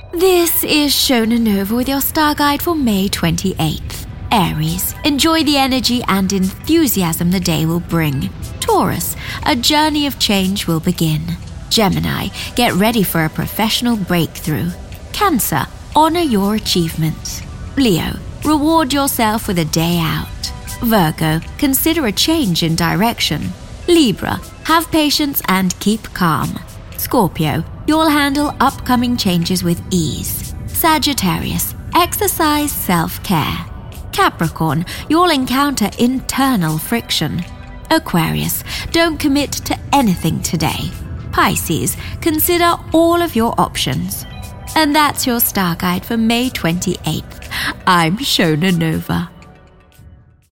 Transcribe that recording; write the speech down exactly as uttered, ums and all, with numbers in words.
This is Shona Nova with your star guide for May twenty-eighth. Aries, enjoy the energy and enthusiasm the day will bring. Taurus, a journey of change will begin. Gemini, get ready for a professional breakthrough. Cancer, honor your achievements. Leo, reward yourself with a day out. Virgo, consider a change in direction. Libra, have patience and keep calm. Scorpio, you'll handle upcoming changes with ease. Sagittarius, exercise self-care. Capricorn, you'll encounter internal friction. Aquarius, don't commit to anything today. Pisces, consider all of your options. And that's your star guide for May twenty-eighth. I'm Shona Nova.